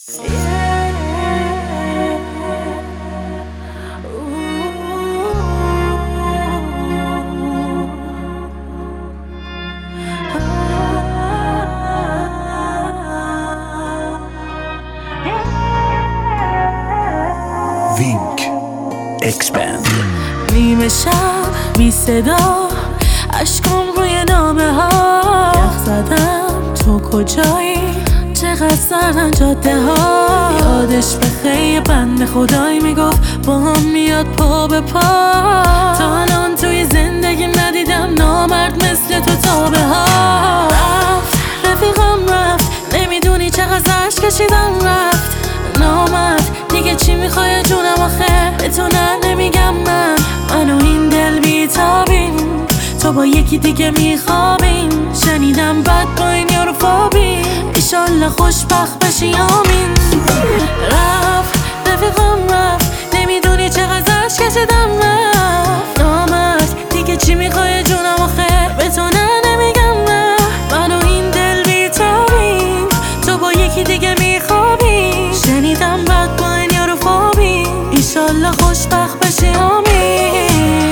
وینک اکسپند. نیمه شب بی صدا اشکام روی نامه ها یخ زدم تو کجایی چقدر سردن جاده ها یادش به خیلی بند خدایی میگفت با هم میاد پا به پا تا الان توی زندگی ندیدم نامرد مثل تو تابه ها رفت رفیقم رفت نمیدونی چقدر زشت کشیدم رفت نامرد دیگه چی میخوای جونم آخه به تو نمیگم من و این دل بیتابیم تو با یکی دیگه میخوابیم شنیدم بد با این یارو فابیم ایشالله خوشبخت بشی آمین رفت رفیقم رفت نمیدونی چقدر زشت کشیدم رفت نامرد دیگه چی میخوای جونم آخه به تو نمیگم من و این دل بیتابیم تو با یکی دیگه میخوابیم شنیدم بد با این یارو فابیم ایشالله خوشبخت بشی آمین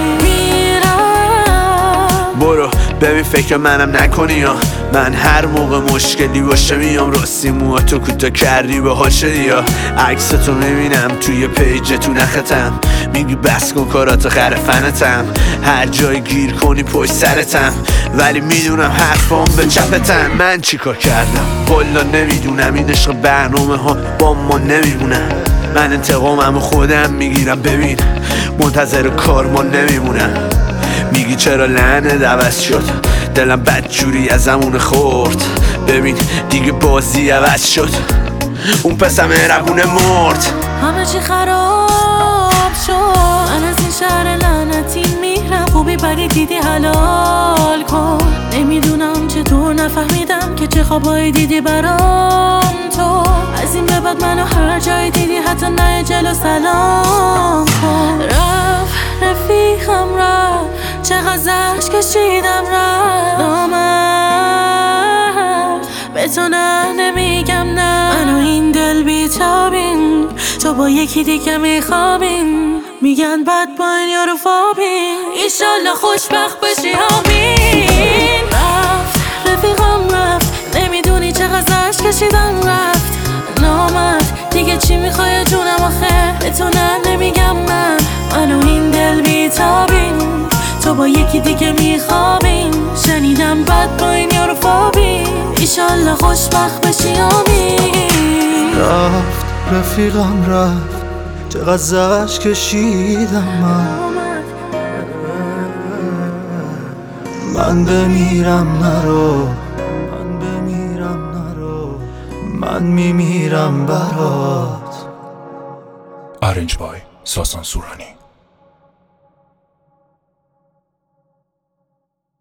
برو ببین فکر منم نکنی یا من هر موقع مشکلی باشه میام راستی موهاتو کوتاه کردی باحال شدی یا عکستو میبینم توی پیج تو نختم میگی بس کن کارات خرفنتم هر جای گیر کنی پشت سرتم ولی میدونم حرفام به چپتم من چیکار کردم والا نمیدونم این عشق برنامه ها با ما نمیمونم من انتقاممو خودم میگیرم ببین منتظر کار ما نمیمونم میگی چرا لعنت عوض شد دلم بدجوری از زمون خورد ببین دیگه بازی عوض شد اون پسم مهربونه مرد همه چی خراب شد من از این شهر لعنتی میرم خوبی بدی دیدی حلال کن نمیدونم چطور نفهمیدم که چه خوابایی دیدی برام تو از این به بعد منو هر جای دیدی حتی نه جلو سلام کن رفت رفیقم رفت چقدر زشت کشیدم رفت نامرد به تو نمیگم من و این دل بیتابیم تو با یکی دیگه میخوابیم میگن بد با این یارو فابیم ایشالله خوشبخت بشی آمین رفت رفیقم رفت نمیدونی چقدر زشت کشیدم رفت نامرد دیگه چی میخوای جونم آخه به تو نمیگم من و این دل بیتابیم تو با یکی دیگه میخوابیم شنیدم بد با این یارو فابیم ایشالله خوشبخت بشی آمین رفت رفیقم رفت چقدر زشت کشیدم من بمیرم نرو من بمیرم نرو من میمیرم برات آرنج بای ساسان سورانی